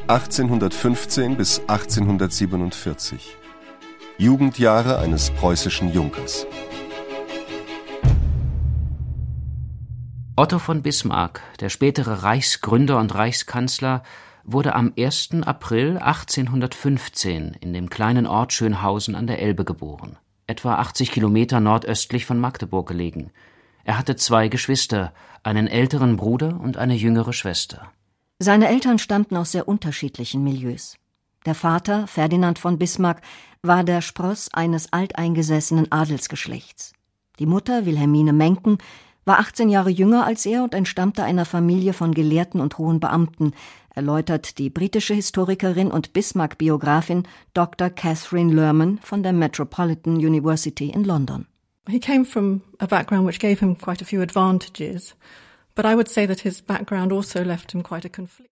1815 bis 1847. Jugendjahre eines preußischen Junkers. Otto von Bismarck, der spätere Reichsgründer und Reichskanzler, wurde am 1. April 1815 in dem kleinen Ort Schönhausen an der Elbe geboren, etwa 80 Kilometer nordöstlich von Magdeburg gelegen. Er hatte 2 Geschwister, einen älteren Bruder und eine jüngere Schwester. Seine Eltern stammten aus sehr unterschiedlichen Milieus. Der Vater, Ferdinand von Bismarck, war der Spross eines alteingesessenen Adelsgeschlechts. Die Mutter, Wilhelmine Menken, war 18 Jahre jünger als er und entstammte einer Familie von Gelehrten und hohen Beamten, erläutert die britische Historikerin und Bismarck-Biografin Dr. Catherine Lerman von der Metropolitan University in London. He came from a background which gave him quite a few advantages, but I would say that his background also left him quite a conflict.